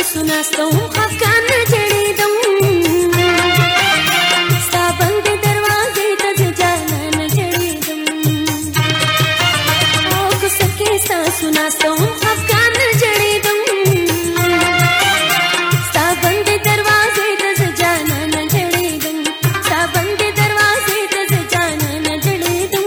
ساسو ناستم خفګان نه جړېدم ستا بندې دروازې ته زه جانان نه جړېدم او کوڅه کې ساسو ناستم خفګان نه جړېدم ستا بندې دروازې ته زه جانان نه جړېدم ستا بندې دروازې ته زه جانان نه جړېدم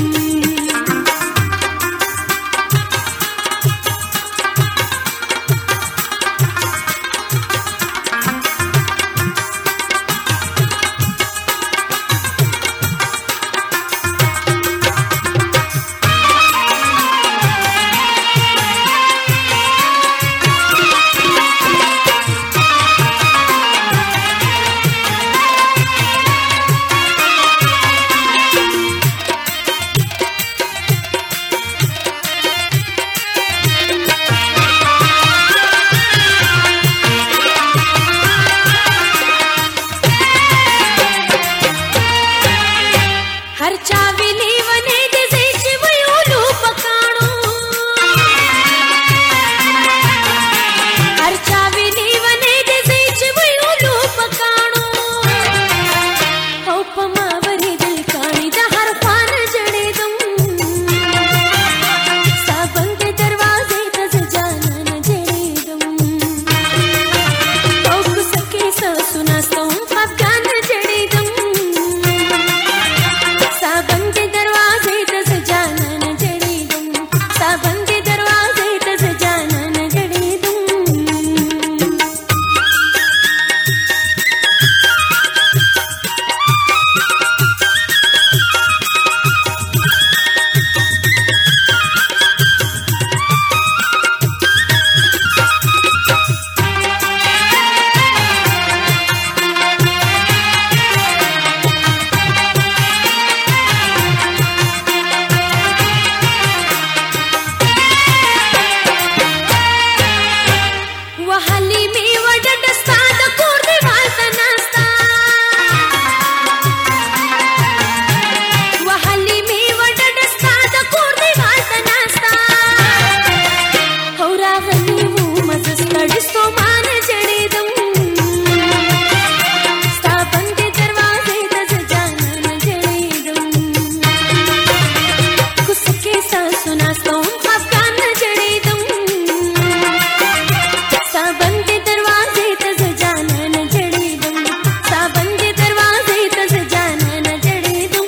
हर चाविली वने दे जेच वयोलू पकाणो हर चाविली वने दे जेच वयोलू पकाणो हो पमावरी दिल काणी दा हर पान जड़ेदम सा बंदे दरवाजे तज जानन जड़ेदम हो सके सा सुनास्तम अफगान जड़ेदम बंदे दरवाजे तज जानन जड़ेदम सा बंदे दरवाजे तज जानन जड़ेदम वहली में वडडस्ता द कोर दीवाल तनास्ता वहली में वडडस्ता द कोर दीवाल तनास्ता होरा गनी वो मजस्तडिस्तो मान जड़ेदम सा बंदे दरवाजे तज जानन जड़ेदम कुसके सा सुनास्तम अफगान जड़ेदम सा बंदे दरवाजे तज जानन जड़ेदम सा बंदे दरवाजे तज जानन जड़ेदम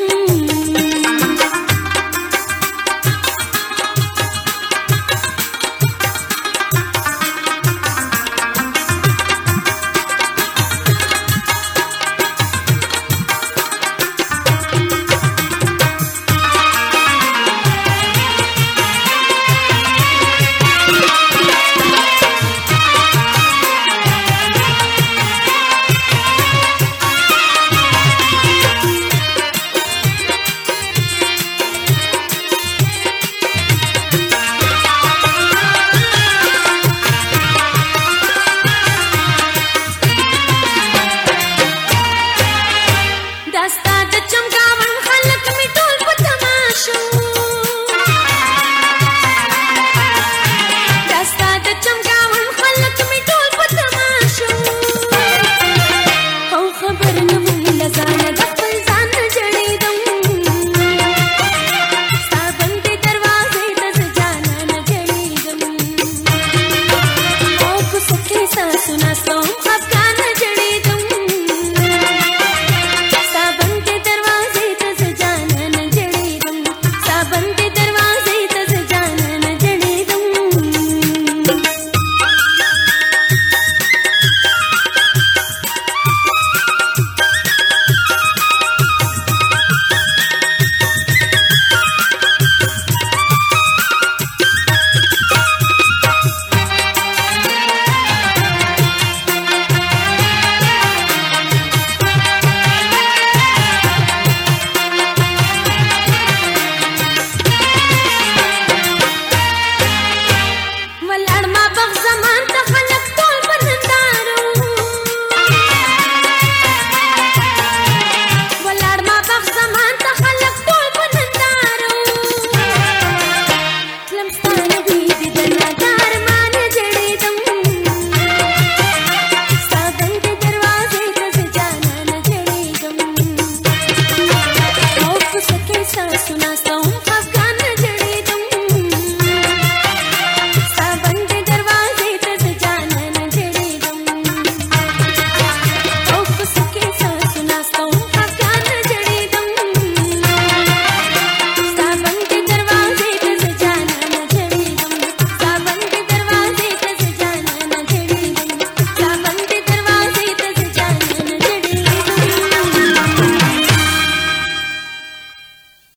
दस्ता द चमकावन खलक में टोल प तमाशो दस्ता द चमकावन खलक में टोल प तमाशो हो खबर न भूल जाना द खपल जान जड़ेदम सा बंदे दरवाजे तज जानन जड़ेदम ओ कुसके सा सुनास्तम